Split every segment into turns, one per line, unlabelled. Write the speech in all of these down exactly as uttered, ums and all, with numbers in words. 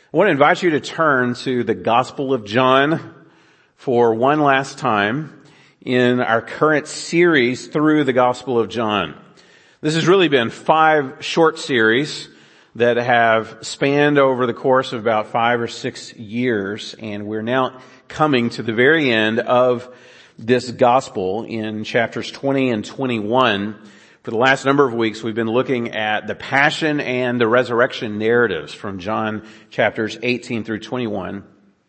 I want to invite you to turn to the Gospel of John for one last time in our current series through the Gospel of John. This has really been five short series that have spanned over the course of about five or six years, and we're now coming to the very end of this Gospel in chapters twenty and twenty-one. For the last number of weeks, we've been looking at the passion and the resurrection narratives from John chapters eighteen through twenty-one.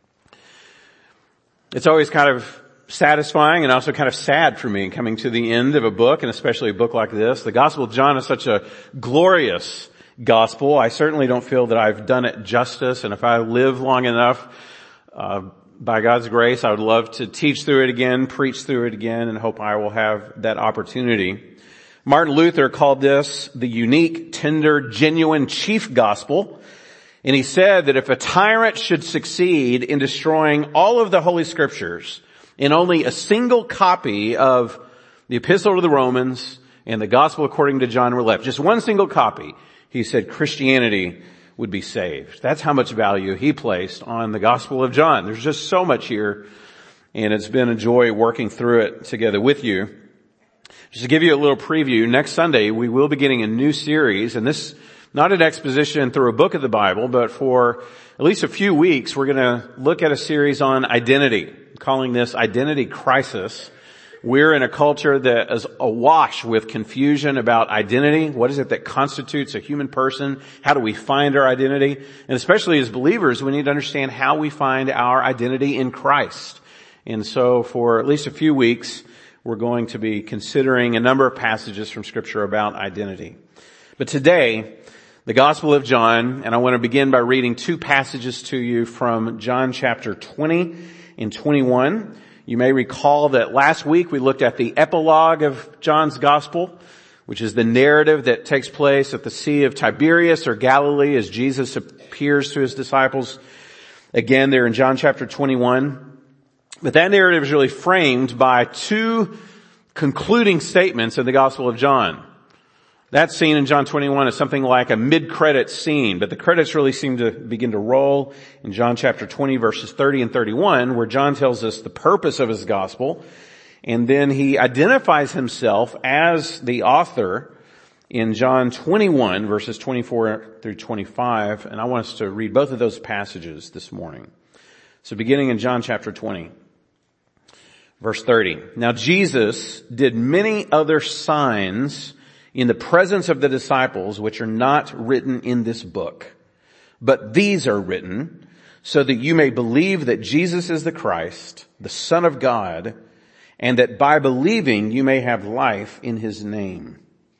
It's always kind of satisfying and also kind of sad for me coming to the end of a book, and especially a book like this. The Gospel of John is such a glorious gospel. I certainly don't feel that I've done it justice, and if I live long enough, uh, by God's grace, I would love to teach through it again, preach through it again, and hope I will have that opportunity. Martin Luther called this the unique, tender, genuine chief gospel. And he said that if a tyrant should succeed in destroying all of the Holy Scriptures in only a single copy of the Epistle to the Romans and the Gospel according to John were left, just one single copy, he said Christianity would be saved. That's how much value he placed on the Gospel of John. There's just so much here, and it's been a joy working through it together with you. Just to give you a little preview, next Sunday we will be getting a new series, and this, not an exposition through a book of the Bible, but for at least a few weeks we're going to look at a series on identity, calling this Identity Crisis. We're in a culture that is awash with confusion about identity. What is it that constitutes a human person? How do we find our identity? And especially as believers, we need to understand how we find our identity in Christ. And so for at least a few weeks, we're going to be considering a number of passages from Scripture about identity. But today, the Gospel of John, and I want to begin by reading two passages to you from John chapter twenty and twenty-one. You may recall that last week we looked at the epilogue of John's Gospel, which is the narrative that takes place at the Sea of Tiberias or Galilee as Jesus appears to his disciples again there in John chapter twenty-one. But that narrative is really framed by two concluding statements in the Gospel of John. That scene in John twenty-one is something like a mid-credits scene, but the credits really seem to begin to roll in John chapter twenty verses thirty and thirty-one, where John tells us the purpose of his gospel, and then he identifies himself as the author in John twenty-one verses twenty-four through twenty-five, and I want us to read both of those passages this morning. So beginning in John chapter twenty. Verse thirty. Now Jesus did many other signs in the presence of the disciples which are not written in this book. But these are written so that you may believe that Jesus is the Christ, the Son of God, and that by believing you may have life in his name.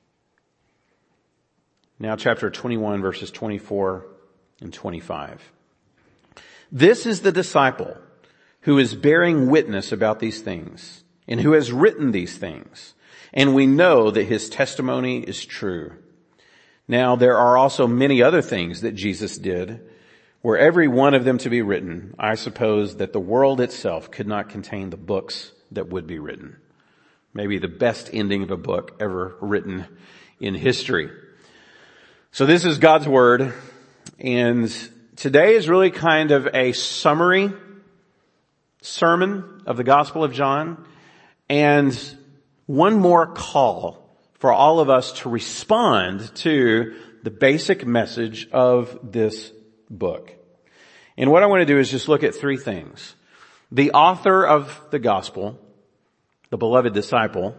Now chapter twenty-one verses twenty-four and twenty-five. This is the disciple who is bearing witness about these things, and who has written these things, and we know that his testimony is true. Now there are also many other things that Jesus did, were every one of them to be written, I suppose that the world itself could not contain the books that would be written. Maybe the best ending of a book ever written in history. So this is God's Word, and today is really kind of a summary sermon of the Gospel of John, and one more call for all of us to respond to the basic message of this book. And what I want to do is just look at three things. The author of the Gospel, the beloved disciple.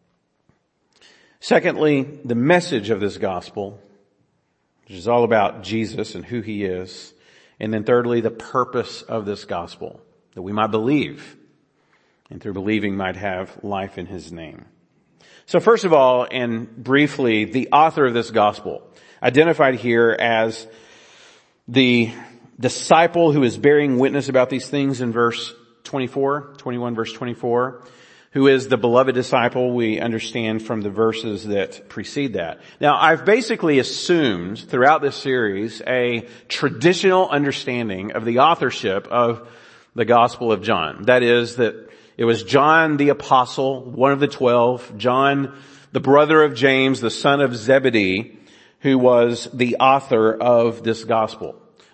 Secondly, the message of this Gospel, which is all about Jesus and who he is. And then thirdly, the purpose of this Gospel, that we might believe, and through believing might have life in his name. So first of all, and briefly, the author of this gospel, identified here as the disciple who is bearing witness about these things in verse twenty-four, twenty-one verse twenty-four, who is the beloved disciple we understand from the verses that precede that. Now, I've basically assumed throughout this series a traditional understanding of the authorship of the Gospel of John. That is, that it was John the Apostle, one of the twelve, John, the brother of James, the son of Zebedee, who was the author of this Gospel.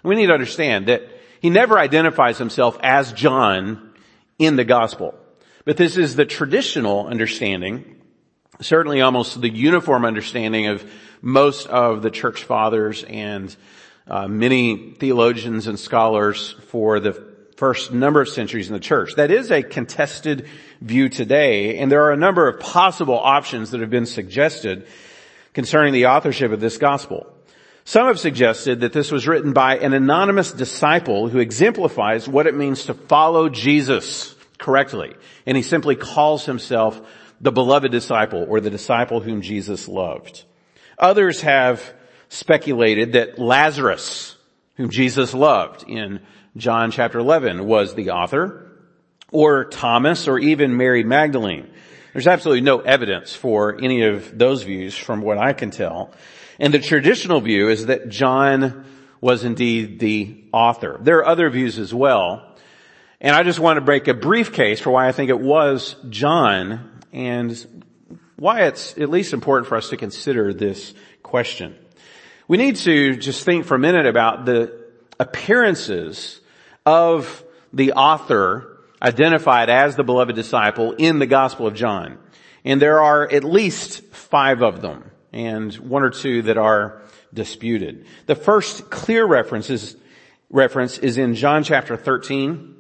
We need to understand that he never identifies himself as John in the gospel. But this is the traditional understanding, certainly almost the uniform understanding of most of the church fathers and uh, many theologians and scholars for the first number of centuries in the church. That is a contested view today, and there are a number of possible options that have been suggested concerning the authorship of this gospel. Some have suggested that this was written by an anonymous disciple who exemplifies what it means to follow Jesus correctly, and he simply calls himself the beloved disciple, or the disciple whom Jesus loved. Others have speculated that Lazarus, whom Jesus loved in John chapter eleven, was the author, or Thomas, or even Mary Magdalene. There's absolutely no evidence for any of those views from what I can tell. And the traditional view is that John was indeed the author. There are other views as well. And I just want to break a brief case for why I think it was John, and why it's at least important for us to consider this question. We need to just think for a minute about the appearances of the author identified as the beloved disciple in the Gospel of John. And there are at least five of them, and one or two that are disputed. The first clear reference is, reference is in John chapter thirteen.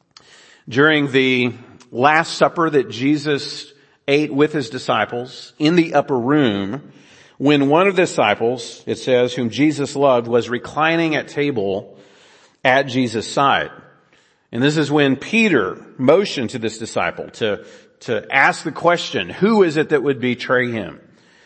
During the Last Supper that Jesus ate with his disciples in the upper room, when one of the disciples, it says, whom Jesus loved, was reclining at table at Jesus' side. And this is when Peter motioned to this disciple to, to ask the question, who is it that would betray him?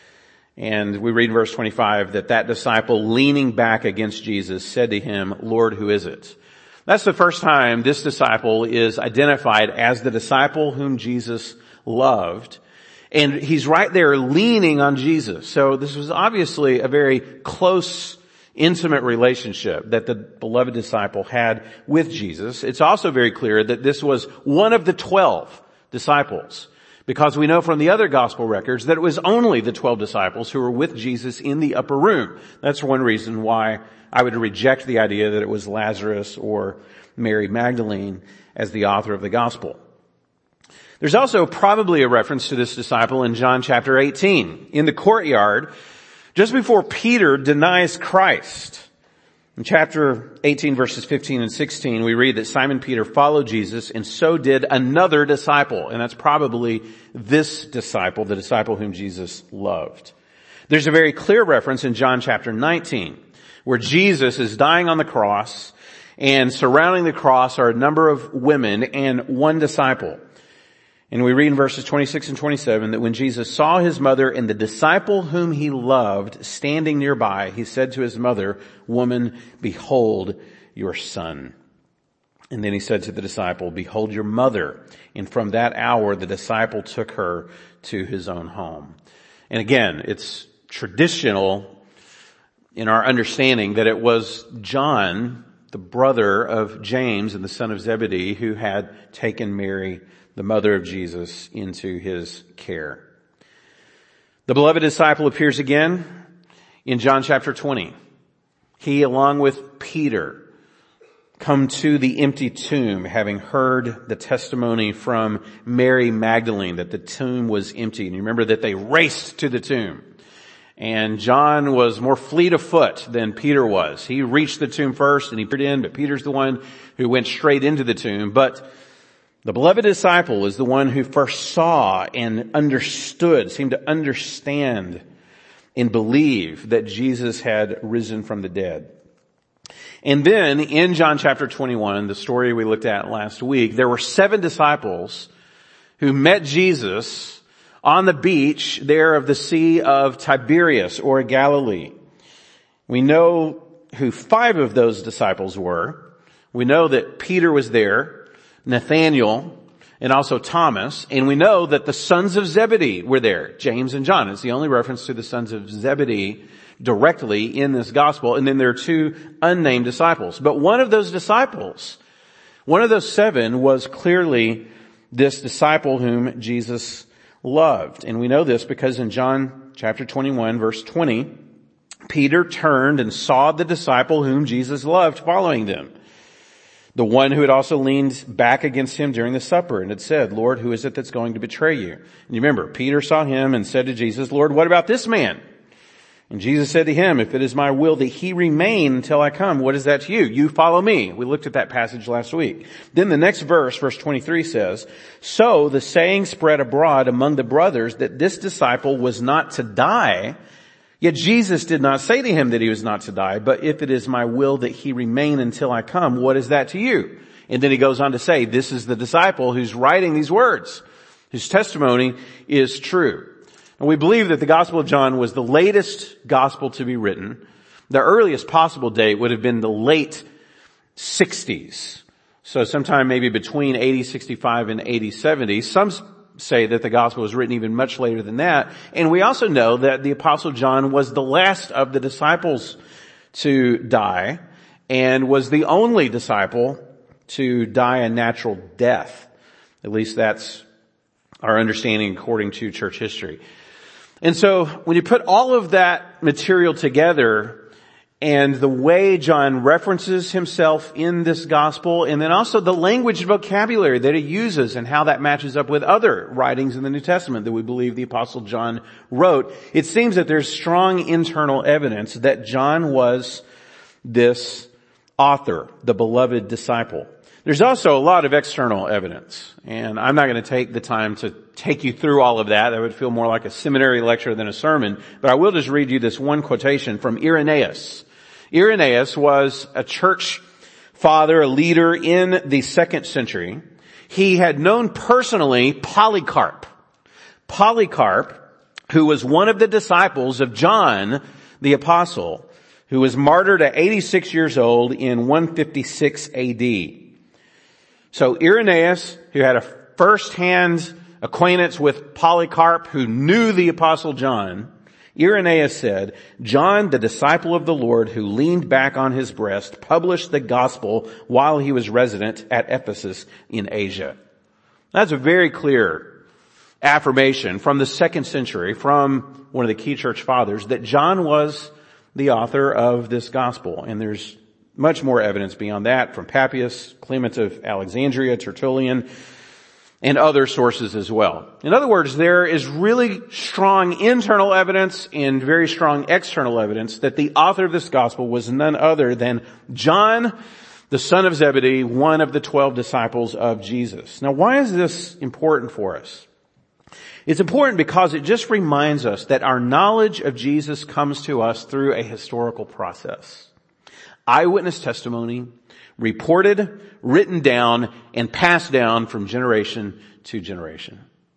And we read in verse twenty-five that that disciple, leaning back against Jesus, said to him, Lord, who is it? That's the first time this disciple is identified as the disciple whom Jesus loved. And he's right there leaning on Jesus. So this was obviously a very close, intimate relationship that the beloved disciple had with Jesus. It's also very clear that this was one of the twelve disciples, because we know from the other gospel records that it was only the twelve disciples who were with Jesus in the upper room. That's one reason why I would reject the idea that it was Lazarus or Mary Magdalene as the author of the gospel. There's also probably a reference to this disciple in John chapter eighteen. In the courtyard, just before Peter denies Christ. In chapter eighteen, verses fifteen and sixteen, we read that Simon Peter followed Jesus, and so did another disciple. And that's probably this disciple, the disciple whom Jesus loved. There's a very clear reference in John chapter nineteen, where Jesus is dying on the cross, and surrounding the cross are a number of women and one disciple. And we read in verses twenty-six and twenty-seven that when Jesus saw his mother and the disciple whom he loved standing nearby, he said to his mother, Woman, behold your son. And then he said to the disciple, Behold your mother. And from that hour, the disciple took her to his own home. And again, it's traditional in our understanding that it was John, the brother of James and the son of Zebedee, who had taken Mary, the mother of Jesus, into his care. The beloved disciple appears again in John chapter twenty. He, along with Peter, come to the empty tomb, having heard the testimony from Mary Magdalene that the tomb was empty. And you remember that they raced to the tomb. And John was more fleet of foot than Peter was. He reached the tomb first and he peered in, but Peter's the one who went straight into the tomb. But the beloved disciple is the one who first saw and understood, seemed to understand and believe that Jesus had risen from the dead. And then in John chapter twenty-one, the story we looked at last week, there were seven disciples who met Jesus on the beach there of the Sea of Tiberias, or Galilee. We know who five of those disciples were. We know that Peter was there, Nathanael, and also Thomas. And we know that the sons of Zebedee were there, James and John. It's the only reference to the sons of Zebedee directly in this gospel. And then there are two unnamed disciples. But one of those disciples, one of those seven, was clearly this disciple whom Jesus loved. And we know this because in John chapter twenty-one, verse twenty, Peter turned and saw the disciple whom Jesus loved following them, the one who had also leaned back against him during the supper and had said, Lord, who is it that's going to betray you? And you remember, Peter saw him and said to Jesus, Lord, what about this man? And Jesus said to him, if it is my will that he remain until I come, what is that to you? You follow me. We looked at that passage last week. Then the next verse, verse twenty-three says, so the saying spread abroad among the brothers that this disciple was not to die. Yet Jesus did not say to him that he was not to die, but if it is my will that he remain until I come, what is that to you? And then he goes on to say, this is the disciple who's writing these words, whose testimony is true. And we believe that the Gospel of John was the latest gospel to be written. The earliest possible date would have been the late sixties. So sometime maybe between A D sixty-five and A D seventy. Some say that the gospel was written even much later than that. And we also know that the Apostle John was the last of the disciples to die and was the only disciple to die a natural death. At least that's our understanding according to church history. And so when you put all of that material together and the way John references himself in this gospel, and then also the language and vocabulary that he uses and how that matches up with other writings in the New Testament that we believe the Apostle John wrote, it seems that there's strong internal evidence that John was this author, the beloved disciple. There's also a lot of external evidence, and I'm not going to take the time to take you through all of that. That would feel more like a seminary lecture than a sermon, but I will just read you this one quotation from Irenaeus. Irenaeus was a church father, a leader in the second century. He had known personally Polycarp. Polycarp, who was one of the disciples of John the Apostle, who was martyred at eighty-six years old in one fifty-six A D. So Irenaeus, who had a first-hand acquaintance with Polycarp, who knew the Apostle John, Irenaeus said, John, the disciple of the Lord who leaned back on his breast, published the gospel while he was resident at Ephesus in Asia. That's a very clear affirmation from the second century, from one of the key church fathers, that John was the author of this gospel. And there's much more evidence beyond that from Papias, Clement of Alexandria, Tertullian, and other sources as well. In other words, there is really strong internal evidence and very strong external evidence that the author of this gospel was none other than John, the son of Zebedee, one of the twelve disciples of Jesus. Now, why is this important for us? It's important because it just reminds us that our knowledge of Jesus comes to us through a historical process. Eyewitness testimony, reported, written down, and passed down from generation to generation.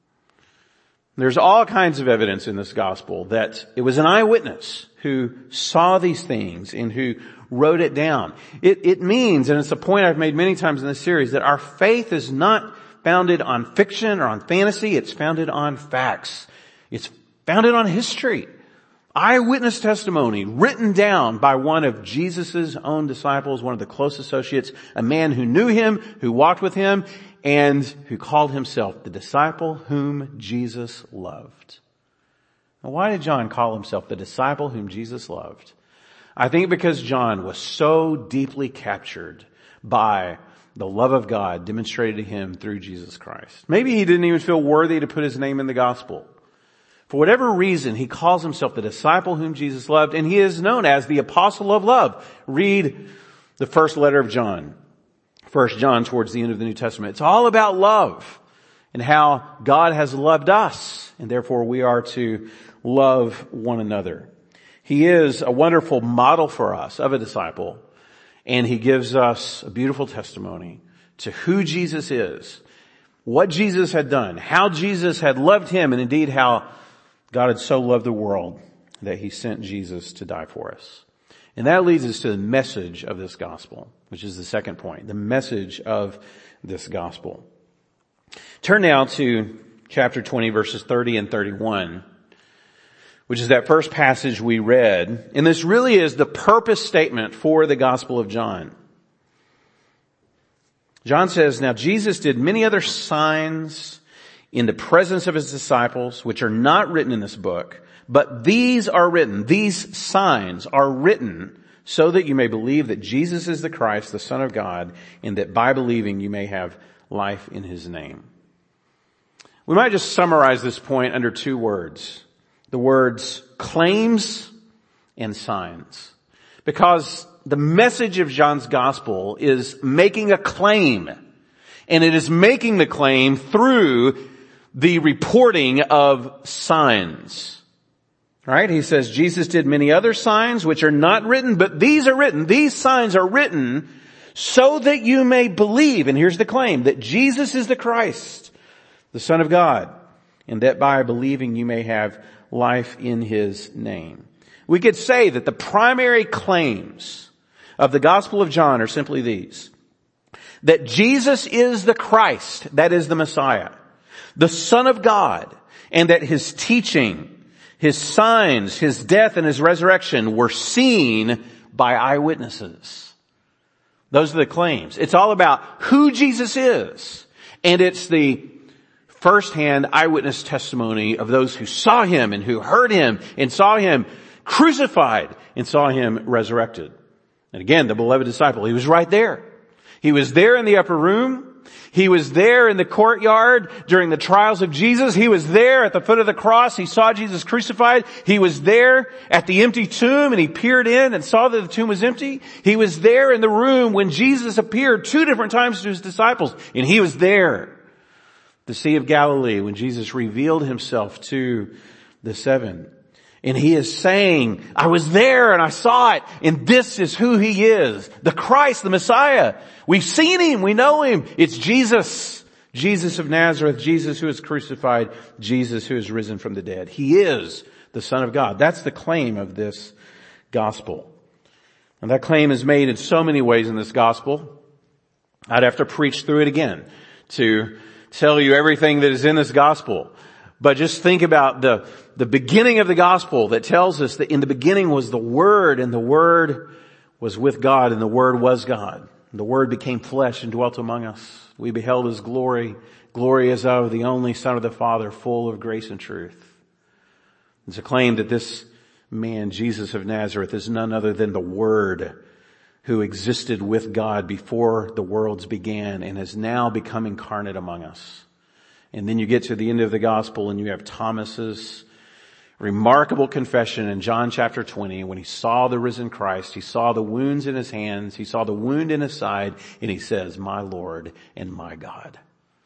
There's all kinds of evidence in this gospel that it was an eyewitness who saw these things and who wrote it down. It, it means, and it's a point I've made many times in this series, that our faith is not founded on fiction or on fantasy. It's founded on facts. It's founded on history. Eyewitness testimony written down by one of Jesus' own disciples, one of the close associates, a man who knew him, who walked with him, and who called himself the disciple whom Jesus loved. Now, why did John call himself the disciple whom Jesus loved? I think because John was so deeply captured by the love of God demonstrated to him through Jesus Christ. Maybe he didn't even feel worthy to put his name in the gospel. For whatever reason, he calls himself the disciple whom Jesus loved, and he is known as the apostle of love. Read the first letter of John, First John, towards the end of the New Testament. It's all about love and how God has loved us, and therefore we are to love one another. He is a wonderful model for us of a disciple, and he gives us a beautiful testimony to who Jesus is, what Jesus had done, how Jesus had loved him, and indeed how God had so loved the world that he sent Jesus to die for us. And that leads us to the message of this gospel, which is the second point, the message of this gospel. Turn now to chapter twenty, verses thirty and thirty-one, which is that first passage we read. And this really is the purpose statement for the Gospel of John. John says, now Jesus did many other signs in the presence of his disciples, which are not written in this book, But these are written, these signs are written so that you may believe that Jesus is the Christ, the Son of God, and that by believing you may have life in his name. We might just summarize this point under two words. The words claims and signs. Because the message of John's gospel is making a claim. And it is making the claim through the reporting of signs. Right? He says Jesus did many other signs which are not written, but these are written. These signs are written so that you may believe. And here's the claim, that Jesus is the Christ, the Son of God, and that by believing you may have life in his name. We could say that the primary claims of the Gospel of John are simply these. That Jesus is the Christ, that is the Messiah, the Son of God, and that his teaching, his signs, his death, and his resurrection were seen by eyewitnesses. Those are the claims. It's all about who Jesus is. And it's the first-hand eyewitness testimony of those who saw him and who heard him and saw him crucified and saw him resurrected. And again, the beloved disciple, he was right there. He was there in the upper room. He was there in the courtyard during the trials of Jesus. He was there at the foot of the cross. He saw Jesus crucified. He was there at the empty tomb and he peered in and saw that the tomb was empty. He was there in the room when Jesus appeared two different times to his disciples, and he was there. The Sea of Galilee when Jesus revealed himself to the seven. And he is saying, I was there and I saw it, and this is who he is. The Christ, the Messiah. We've seen him, we know him. It's Jesus. Jesus of Nazareth, Jesus who is crucified, Jesus who is risen from the dead. He is the Son of God. That's the claim of this gospel. And that claim is made in so many ways in this gospel. I'd have to preach through it again to tell you everything that is in this gospel. But just think about the, the beginning of the gospel that tells us that in the beginning was the Word, and the Word was with God, and the Word was God. And the Word became flesh and dwelt among us. We beheld his glory, glory as of the only Son of the Father, full of grace and truth. It's a claim that this man, Jesus of Nazareth, is none other than the Word who existed with God before the worlds began and has now become incarnate among us. And then you get to the end of the gospel and you have Thomas's remarkable confession in John chapter twenty. When he saw the risen Christ, he saw the wounds in his hands, he saw the wound in his side, and he says, my Lord and my God.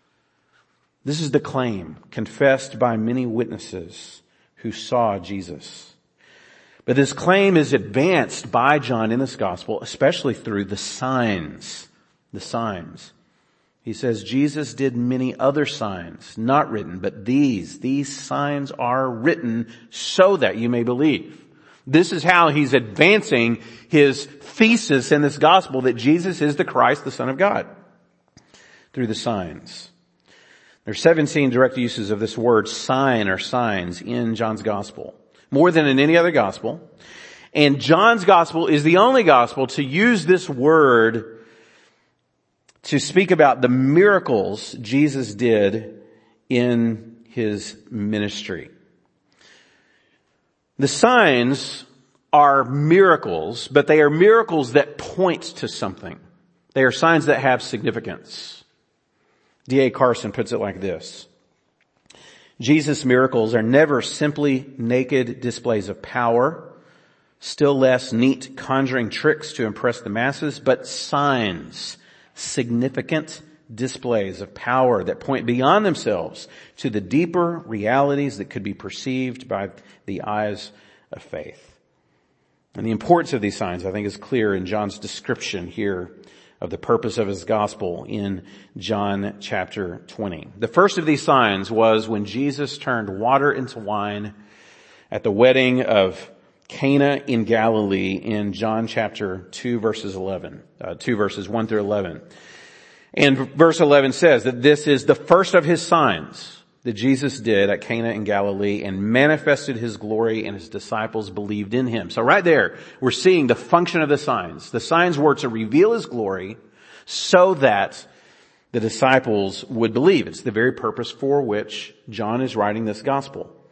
This is the claim confessed by many witnesses who saw Jesus. But this claim is advanced by John in this gospel, especially through the signs. The signs. He says, Jesus did many other signs, not written, but these, these signs are written so that you may believe. This is how he's advancing his thesis in this gospel that Jesus is the Christ, the Son of God, through the signs. There are seventeen direct uses of this word sign or signs in John's gospel, more than in any other gospel. And John's gospel is the only gospel to use this word to speak about the miracles Jesus did in his ministry. The signs are miracles, but they are miracles that point to something. They are signs that have significance. D A Carson puts it like this. Jesus' miracles are never simply naked displays of power, still less neat conjuring tricks to impress the masses, but signs, significant displays of power that point beyond themselves to the deeper realities that could be perceived by the eyes of faith. And the importance of these signs, I think, is clear in John's description here of the purpose of his gospel in John chapter twenty. The first of these signs was when Jesus turned water into wine at the wedding of Cana in Galilee in John chapter two verses eleven, uh, two verses one through eleven. And verse eleven says that this is the first of his signs that Jesus did at Cana in Galilee and manifested his glory, and his disciples believed in him. So right there, we're seeing the function of the signs. The signs were to reveal his glory so that the disciples would believe. It's the very purpose for which John is writing this gospel.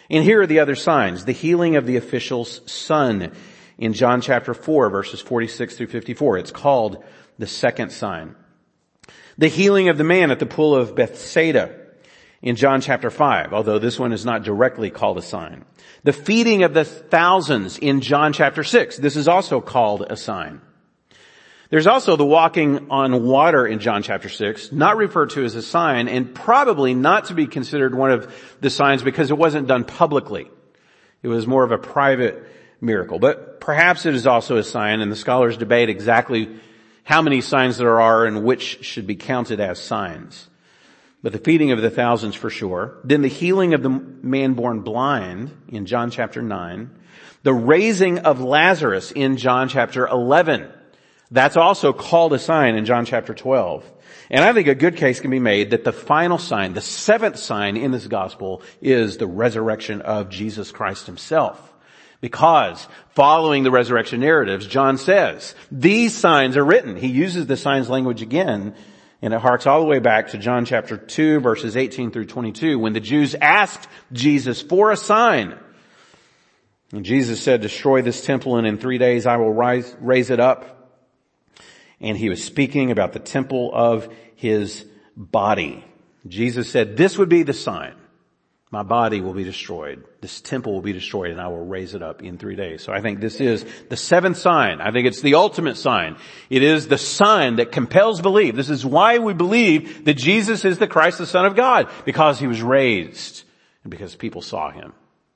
And here are the other signs. The healing of the official's son in John chapter four, verses forty-six through fifty-four. It's called the second sign. The healing of the man at the pool of Bethsaida in John chapter five, although this one is not directly called a sign. The feeding of the thousands in John chapter six. This is also called a sign. There's also the walking on water in John chapter six, not referred to as a sign, and probably not to be considered one of the signs because it wasn't done publicly. It was more of a private miracle. But perhaps it is also a sign, and the scholars debate exactly how many signs there are and which should be counted as signs. But the feeding of the thousands for sure. Then the healing of the man born blind in John chapter nine. The raising of Lazarus in John chapter eleven. That's also called a sign in John chapter twelve. And I think a good case can be made that the final sign, the seventh sign in this gospel, is the resurrection of Jesus Christ himself. Because following the resurrection narratives, John says, these signs are written. He uses the signs language again, and it harks all the way back to John chapter two, verses eighteen through twenty-two, when the Jews asked Jesus for a sign. And Jesus said, destroy this temple, and in three days I will rise, raise it up. And he was speaking about the temple of his body. Jesus said, this would be the sign. My body will be destroyed. This temple will be destroyed, and I will raise it up in three days. So I think this is the seventh sign. I think it's the ultimate sign. It is the sign that compels belief. This is why we believe that Jesus is the Christ, the Son of God, because he was raised and because people saw him.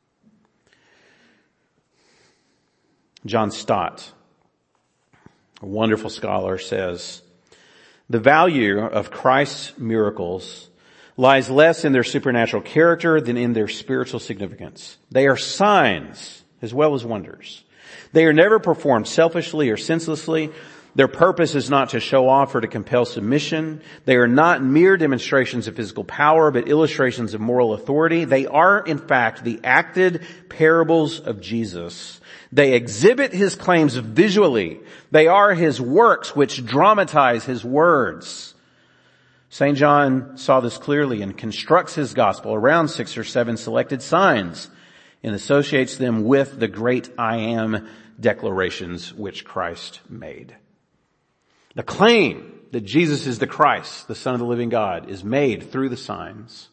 John Stott, a wonderful scholar, says, the value of Christ's miracles lies less in their supernatural character than in their spiritual significance. They are signs as well as wonders. They are never performed selfishly or senselessly. Their purpose is not to show off or to compel submission. They are not mere demonstrations of physical power, but illustrations of moral authority. They are, in fact, the acted parables of Jesus. They exhibit his claims visually. They are his works which dramatize his words. Saint John saw this clearly and constructs his gospel around six or seven selected signs and associates them with the great I am declarations which Christ made. The claim that Jesus is the Christ, the Son of the living God, is made through the signs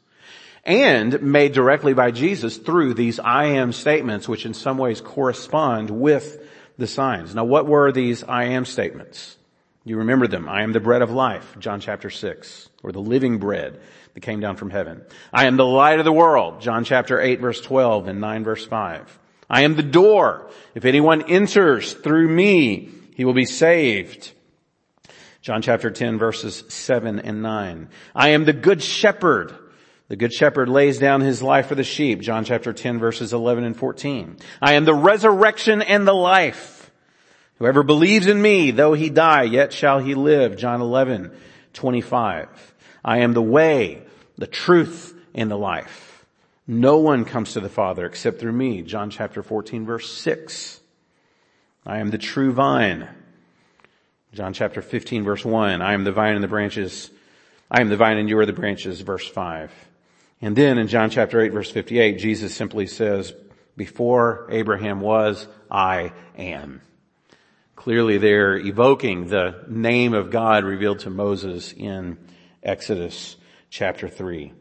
and made directly by Jesus through these I am statements, which in some ways correspond with the signs. Now, what were these I am statements? You remember them. I am the bread of life, John chapter six, or the living bread that came down from heaven. I am the light of the world, John chapter eight verse twelve and nine verse five. I am the door. If anyone enters through me, he will be saved. John chapter ten verses seven and nine. I am the good shepherd. The good shepherd lays down his life for the sheep, John chapter ten verses eleven and fourteen. I am the resurrection and the life. Whoever believes in me, though he die, yet shall he live. John eleven twenty-five. I am the way, the truth, and the life. No one comes to the Father except through me. John chapter fourteen verse six. I am the true vine. John chapter fifteen verse one. I am the vine and the branches. I am the vine and you are the branches. Verse five. And then in John chapter eight verse fifty-eight, Jesus simply says, before Abraham was, I am. Clearly they're evoking the name of God revealed to Moses in Exodus chapter three.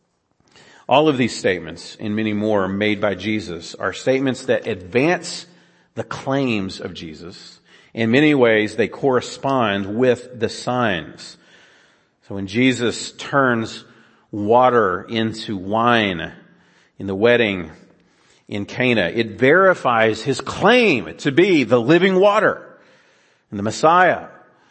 All of these statements and many more made by Jesus are statements that advance the claims of Jesus. In many ways they correspond with the signs. So when Jesus turns water into wine in the wedding in Cana, it verifies his claim to be the living water and the Messiah.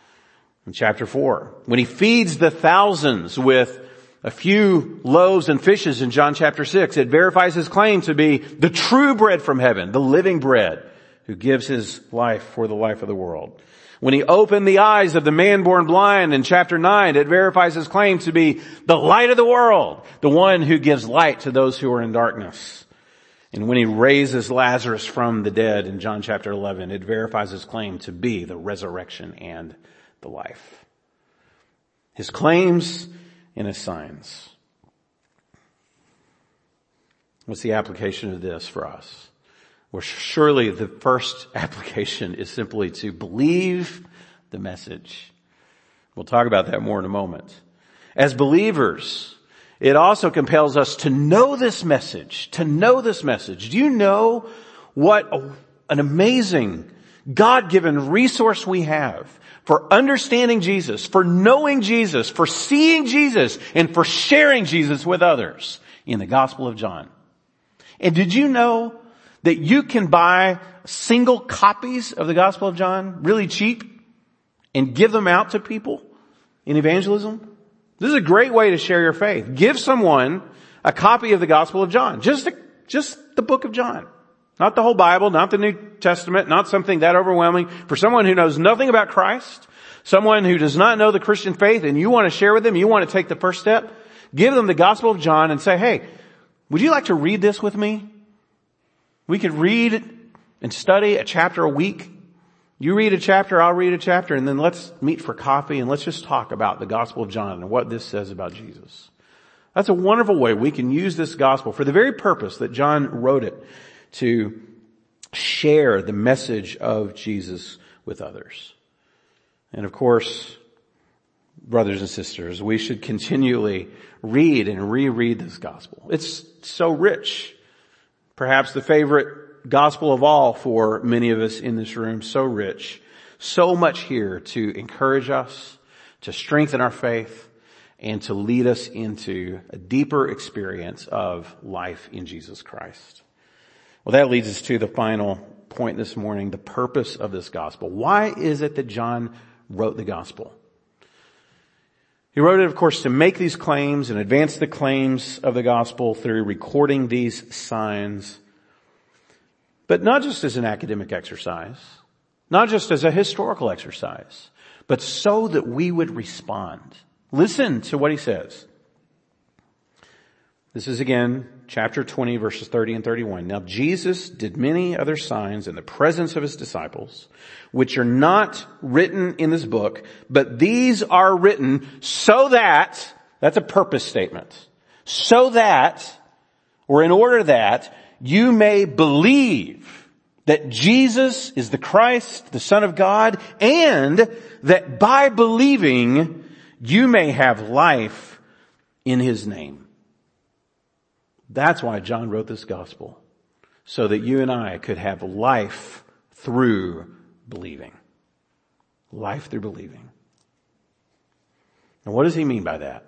In chapter four, when he feeds the thousands with a few loaves and fishes in John chapter six, it verifies his claim to be the true bread from heaven, the living bread who gives his life for the life of the world. When he opened the eyes of the man born blind in chapter nine, it verifies his claim to be the light of the world, the one who gives light to those who are in darkness. And when he raises Lazarus from the dead in John chapter eleven, it verifies his claim to be the resurrection and the life. His claims and his signs. What's the application of this for us? Well, surely the first application is simply to believe the message. We'll talk about that more in a moment. As believers, it also compels us to know this message, to know this message. Do you know what a, an amazing God-given resource we have for understanding Jesus, for knowing Jesus, for seeing Jesus, and for sharing Jesus with others in the Gospel of John? And did you know that you can buy single copies of the Gospel of John really cheap and give them out to people in evangelism? This is a great way to share your faith. Give someone a copy of the Gospel of John. Just the, just the book of John. Not the whole Bible, not the New Testament, not something that overwhelming. For someone who knows nothing about Christ, someone who does not know the Christian faith, and you want to share with them, you want to take the first step, give them the Gospel of John and say, hey, would you like to read this with me? We could read and study a chapter a week. You read a chapter, I'll read a chapter, and then let's meet for coffee and let's just talk about the Gospel of John and what this says about Jesus. That's a wonderful way we can use this gospel for the very purpose that John wrote it, to share the message of Jesus with others. And of course, brothers and sisters, we should continually read and reread this gospel. It's so rich. Perhaps the favorite gospel of all for many of us in this room. So rich. So much here to encourage us, to strengthen our faith, and to lead us into a deeper experience of life in Jesus Christ. Well, that leads us to the final point this morning, the purpose of this gospel. Why is it that John wrote the gospel? He wrote it, of course, to make these claims and advance the claims of the gospel through recording these signs, but not just as an academic exercise, not just as a historical exercise, but so that we would respond. Listen to what he says. This is again, chapter twenty, verses thirty and thirty-one. Now Jesus did many other signs in the presence of his disciples, which are not written in this book, but these are written so that, that's a purpose statement, so that, or in order that, you may believe that Jesus is the Christ, the Son of God, and that by believing, you may have life in his name. That's why John wrote this gospel, so that you and I could have life through believing. Life through believing. And what does he mean by that?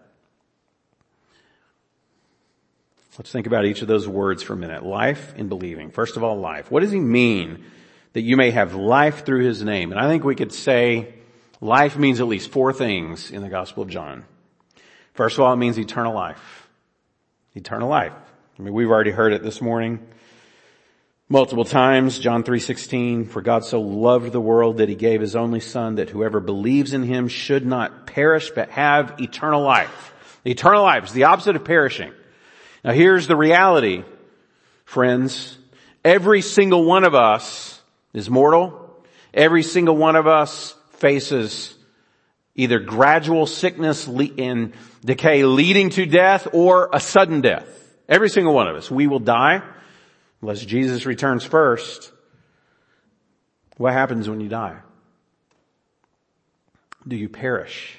Let's think about each of those words for a minute. Life and believing. First of all, life. What does he mean that you may have life through his name? And I think we could say life means at least four things in the Gospel of John. First of all, it means eternal life. Eternal life. I mean, we've already heard it this morning multiple times. John three sixteen, for God so loved the world that he gave his only son, that whoever believes in him should not perish but have eternal life. Eternal life is the opposite of perishing. Now here's the reality, friends. Every single one of us is mortal. Every single one of us faces either gradual sickness and decay leading to death or a sudden death. Every single one of us. We will die unless Jesus returns first. What happens when you die? Do you perish?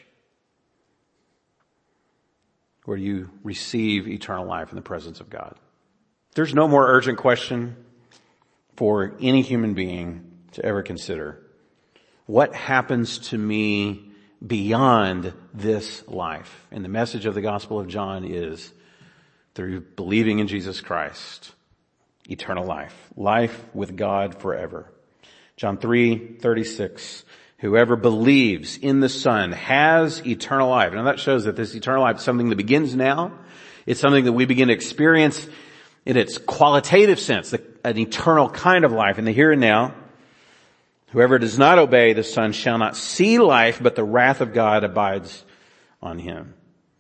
Or do you receive eternal life in the presence of God? There's no more urgent question for any human being to ever consider. What happens to me beyond this life? And the message of the Gospel of John is, through believing in Jesus Christ, eternal life. Life with God forever. John three thirty-six. Whoever believes in the Son has eternal life. Now that shows that this eternal life is something that begins now. It's something that we begin to experience in its qualitative sense, an eternal kind of life in the here and now. Whoever does not obey the Son shall not see life, but the wrath of God abides on him.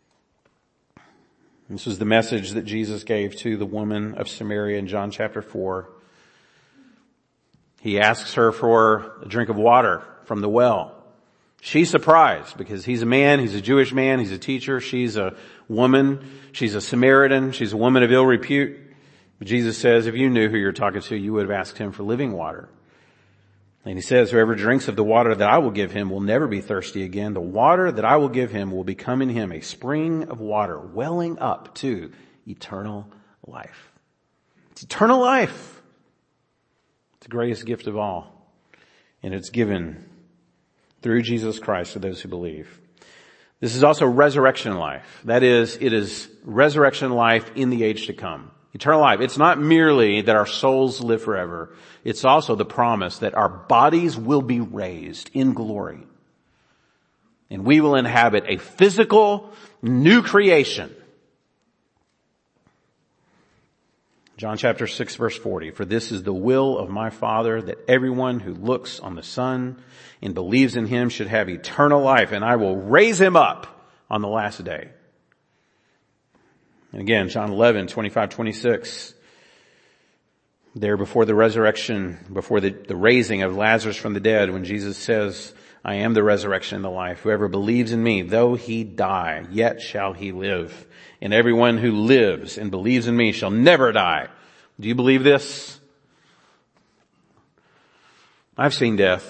This was the message that Jesus gave to the woman of Samaria in John chapter four. He asks her for a drink of water from the well. She's surprised because he's a man, he's a Jewish man, he's a teacher. She's a woman, she's a Samaritan, she's a woman of ill repute. But Jesus says, if you knew who you're talking to, you would have asked him for living water. And he says, whoever drinks of the water that I will give him will never be thirsty again. The water that I will give him will become in him a spring of water welling up to eternal life. It's eternal life. It's the greatest gift of all. And it's given through Jesus Christ to those who believe. This is also resurrection life. That is, it is resurrection life in the age to come. Eternal life. It's not merely that our souls live forever. It's also the promise that our bodies will be raised in glory. And we will inhabit a physical new creation. John chapter six verse forty. For this is the will of my Father, that everyone who looks on the Son and believes in him should have eternal life, and I will raise him up on the last day. And again, John eleven, twenty-five, twenty-six. There before the resurrection, before the, the raising of Lazarus from the dead, when Jesus says, I am the resurrection and the life. Whoever believes in me, though he die, yet shall he live. And everyone who lives and believes in me shall never die. Do you believe this? I've seen death.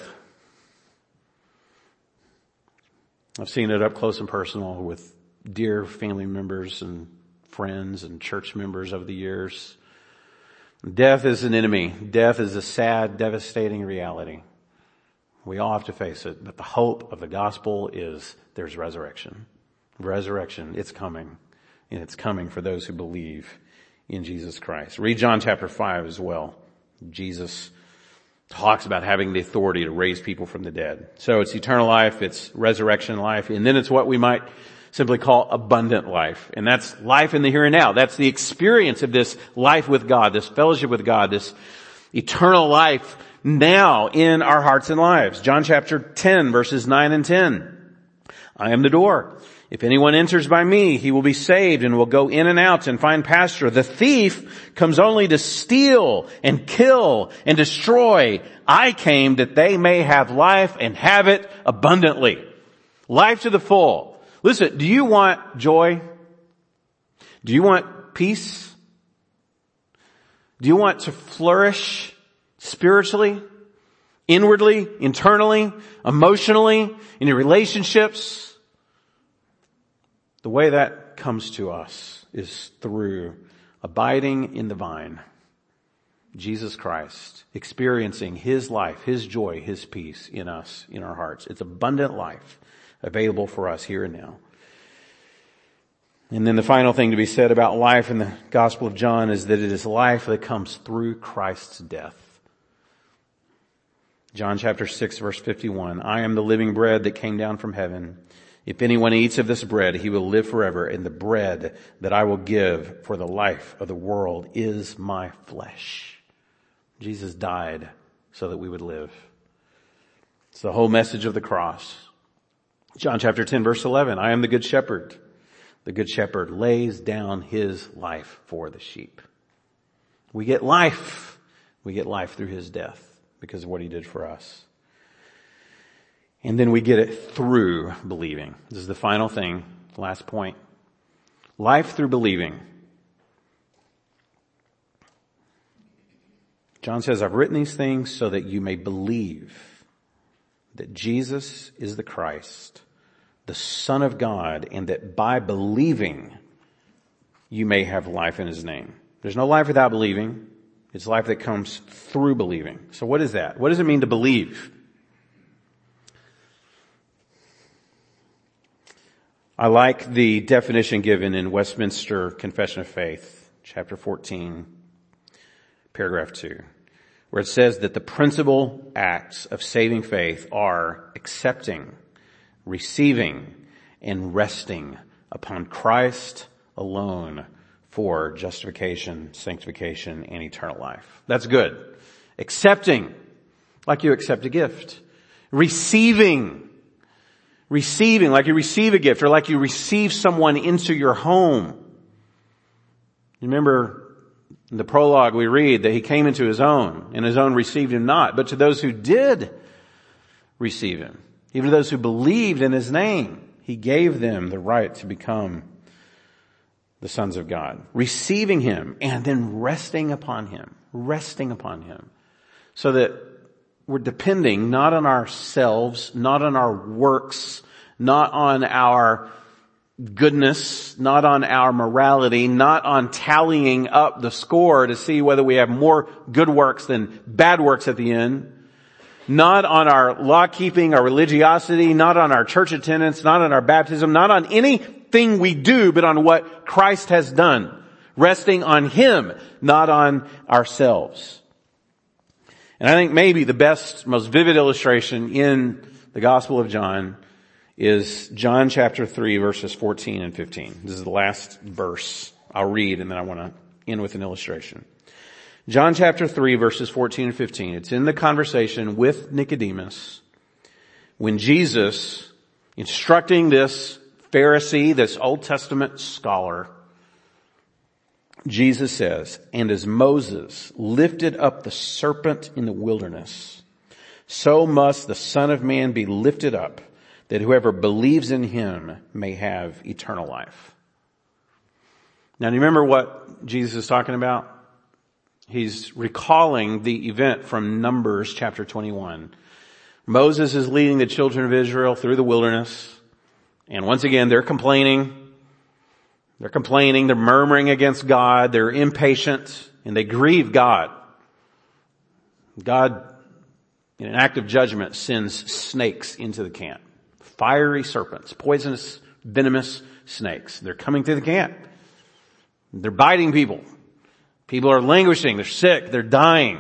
I've seen it up close and personal with dear family members and friends and church members over the years. Death is an enemy. Death is a sad, devastating reality. We all have to face it, but the hope of the gospel is there's resurrection. Resurrection, it's coming. And it's coming for those who believe in Jesus Christ. Read John chapter five as well. Jesus talks about having the authority to raise people from the dead. So it's eternal life, it's resurrection life, and then it's what we might simply call abundant life. And that's life in the here and now. That's the experience of this life with God, this fellowship with God, this eternal life now in our hearts and lives. John chapter ten verses nine and ten. I am the door. If anyone enters by me, he will be saved and will go in and out and find pasture. The thief comes only to steal and kill and destroy. I came that they may have life and have it abundantly. Life to the full. Listen, do you want joy? Do you want peace? Do you want to flourish spiritually, inwardly, internally, emotionally, in your relationships? The way that comes to us is through abiding in the vine, Jesus Christ, experiencing his life, his joy, his peace in us, in our hearts. It's abundant life available for us here and now. And then the final thing to be said about life in the Gospel of John is that it is life that comes through Christ's death. John chapter six verse fifty-one, I am the living bread that came down from heaven. If anyone eats of this bread, he will live forever, and the bread that I will give for the life of the world is my flesh. Jesus died so that we would live. It's the whole message of the cross. John chapter ten verse eleven, I am the good shepherd. The good shepherd lays down his life for the sheep. We get life. We get life through his death because of what he did for us. And then we get it through believing. This is the final thing, last point. Life through believing. John says, I've written these things so that you may believe that Jesus is the Christ, the Son of God, and that by believing you may have life in his name. There's no life without believing. It's life that comes through believing. So what is that? What does it mean to believe? I like the definition given in Westminster Confession of Faith, chapter fourteen, paragraph two, where it says that the principal acts of saving faith are accepting, receiving, and resting upon Christ alone for justification, sanctification, and eternal life. That's good. Accepting, like you accept a gift. Receiving, Receiving, like you receive a gift, or like you receive someone into your home. Remember in the prologue we read that he came into his own, and his own received him not. But to those who did receive him, even to those who believed in his name, he gave them the right to become the sons of God. Receiving him and then resting upon him. Resting upon him. So that we're depending not on ourselves, not on our works, not on our goodness, not on our morality, not on tallying up the score to see whether we have more good works than bad works at the end, not on our law keeping, our religiosity, not on our church attendance, not on our baptism, not on anything we do, but on what Christ has done, resting on him, not on ourselves. And I think maybe the best, most vivid illustration in the Gospel of John is John chapter three, verses fourteen and fifteen. This is the last verse I'll read, and then I want to end with an illustration. John chapter three, verses fourteen and fifteen. It's in the conversation with Nicodemus when Jesus, instructing this Pharisee, this Old Testament scholar, Jesus says, "And as Moses lifted up the serpent in the wilderness, so must the Son of Man be lifted up, that whoever believes in him may have eternal life." Now, do you remember what Jesus is talking about? He's recalling the event from Numbers chapter twenty-one. Moses is leading the children of Israel through the wilderness. And once again, they're complaining. They're complaining. They're murmuring against God. They're impatient. And they grieve God. God, in an act of judgment, sends snakes into the camp. Fiery serpents, poisonous, venomous snakes. They're coming through the camp. They're biting people. People are languishing. They're sick. They're dying.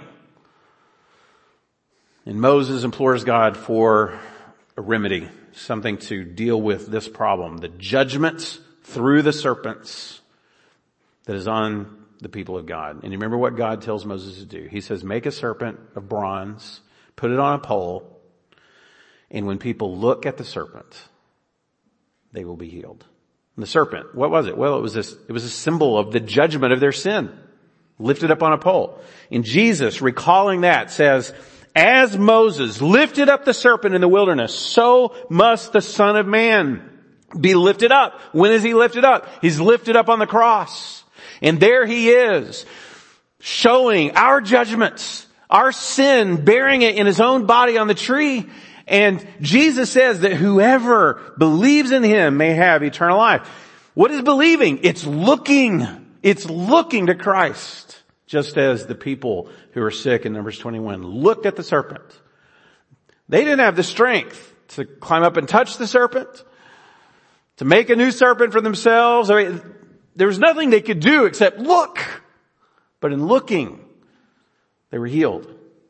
And Moses implores God for a remedy, something to deal with this problem. The judgment through the serpents that is on the people of God. And you remember what God tells Moses to do. He says, make a serpent of bronze, put it on a pole, and when people look at the serpent, they will be healed. And the serpent, what was it? Well, it was this, it was a symbol of the judgment of their sin, lifted up on a pole. And Jesus, recalling that, says, as Moses lifted up the serpent in the wilderness, so must the Son of Man be lifted up. When is he lifted up? He's lifted up on the cross. And there he is, showing our judgments, our sin, bearing it in his own body on the tree. And Jesus says that whoever believes in him may have eternal life. What is believing? It's looking. It's looking to Christ. Just as the people who are sick in Numbers twenty-one looked at the serpent. They didn't have the strength to climb up and touch the serpent, to make a new serpent for themselves. I mean, there was nothing they could do except look. But in looking, they were healed.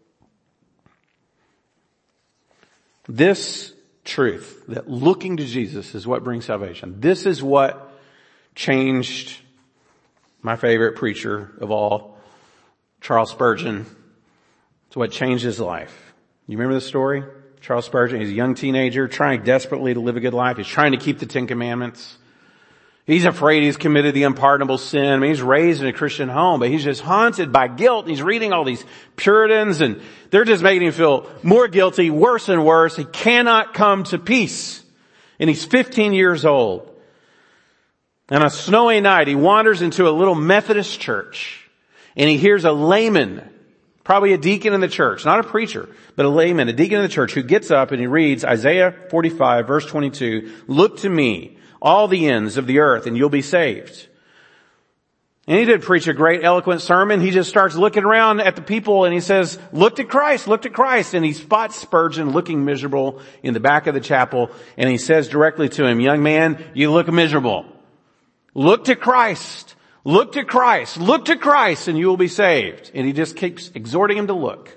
This truth, that looking to Jesus is what brings salvation. This is what changed my favorite preacher of all, Charles Spurgeon. It's what changed his life. You remember the story? Charles Spurgeon, he's a young teenager trying desperately to live a good life. He's trying to keep the Ten Commandments. He's afraid he's committed the unpardonable sin. I mean, he's raised in a Christian home, but he's just haunted by guilt. He's reading all these Puritans and they're just making him feel more guilty, worse and worse. He cannot come to peace. And he's fifteen years old. And on a snowy night, he wanders into a little Methodist church and he hears a layman, probably a deacon in the church, not a preacher, but a layman, a deacon in the church who gets up and he reads Isaiah forty-five verse twenty-two, look to me, all the ends of the earth, and you'll be saved. And he did preach a great eloquent sermon. He just starts looking around at the people and he says, look to Christ, look to Christ. And he spots Spurgeon looking miserable in the back of the chapel. And he says directly to him, young man, you look miserable. Look to Christ, look to Christ, look to Christ, and you will be saved. And he just keeps exhorting him to look.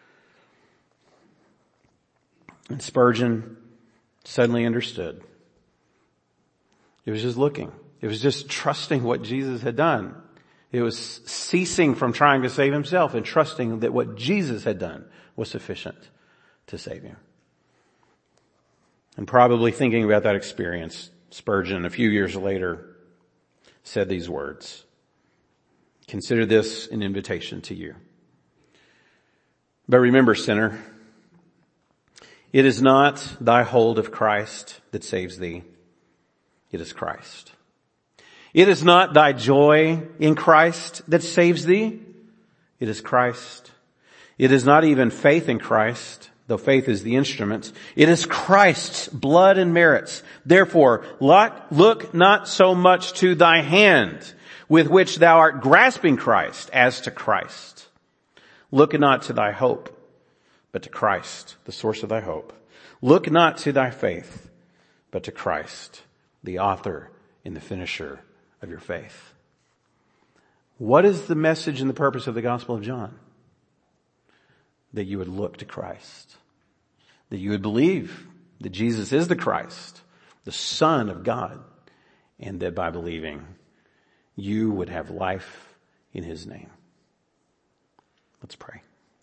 And Spurgeon suddenly understood. It was just looking. It was just trusting what Jesus had done. It was ceasing from trying to save himself and trusting that what Jesus had done was sufficient to save him. And probably thinking about that experience, Spurgeon, a few years later, said these words. Consider this an invitation to you. But remember, sinner, it is not thy hold of Christ that saves thee. It is Christ. It is not thy joy in Christ that saves thee. It is Christ. It is not even faith in Christ, though faith is the instrument. It is Christ's blood and merits. Therefore, look not so much to thy hand with which thou art grasping Christ as to Christ. Look not to thy hope, but to Christ, the source of thy hope. Look not to thy faith, but to Christ, the author and the finisher of your faith. What is the message and the purpose of the Gospel of John? That you would look to Christ. That you would believe that Jesus is the Christ, the Son of God, and that by believing you would have life in His name. Let's pray.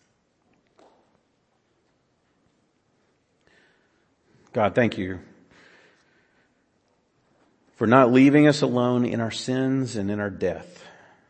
God, thank you for not leaving us alone in our sins and in our death,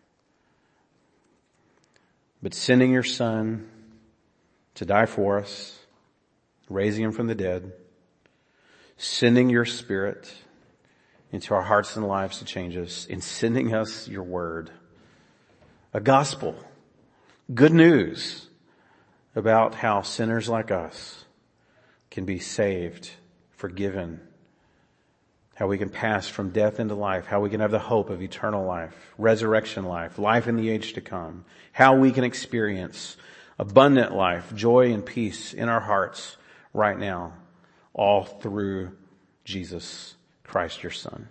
but sending your Son to die for us, raising Him from the dead, sending your Spirit into our hearts and lives to change us, and sending us your word, a gospel, good news about how sinners like us can be saved, forgiven, how we can pass from death into life, how we can have the hope of eternal life, resurrection life, life in the age to come, how we can experience abundant life, joy and peace in our hearts right now, all through Jesus Christ, your Son.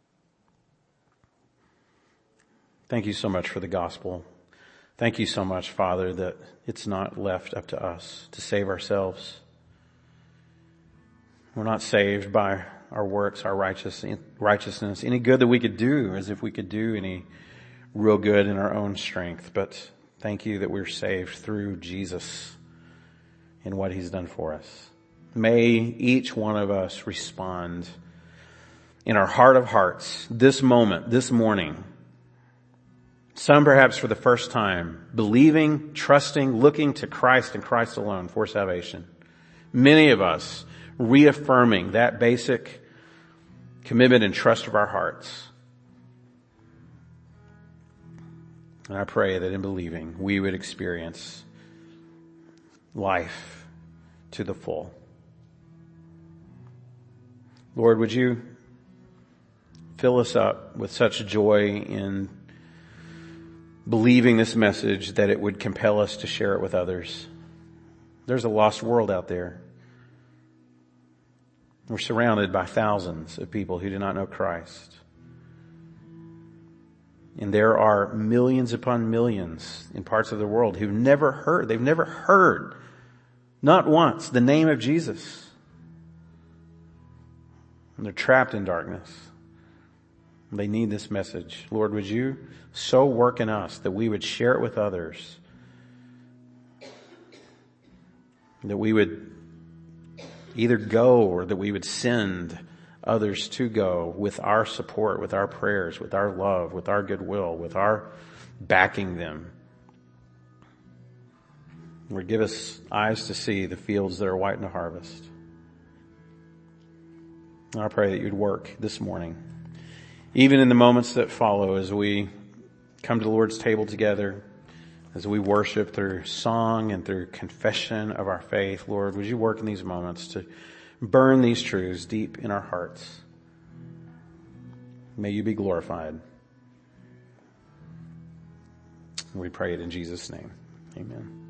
Thank you so much for the gospel. Thank you so much, Father, that it's not left up to us to save ourselves. We're not saved by our works, our righteous, righteousness, any good that we could do, as if we could do any real good in our own strength. But thank you that we're saved through Jesus and what He's done for us. May each one of us respond in our heart of hearts this moment, this morning. Some perhaps for the first time, believing, trusting, looking to Christ and Christ alone for salvation. Many of us reaffirming that basic commitment and trust of our hearts. And I pray that in believing, we would experience life to the full. Lord, would you fill us up with such joy in believing this message that it would compel us to share it with others. There's a lost world out there. We're surrounded by thousands of people who do not know Christ. And there are millions upon millions in parts of the world who've never heard, they've never heard, not once, the name of Jesus. And they're trapped in darkness. They need this message. Lord, would you so work in us that we would share it with others, that we would either go or that we would send others to go with our support, with our prayers, with our love, with our goodwill, with our backing them. Lord, give us eyes to see the fields that are white in the harvest. And I pray that you'd work this morning, even in the moments that follow as we come to the Lord's table together, as we worship through song and through confession of our faith. Lord, would you work in these moments to burn these truths deep in our hearts? May you be glorified. We pray it in Jesus' name. Amen.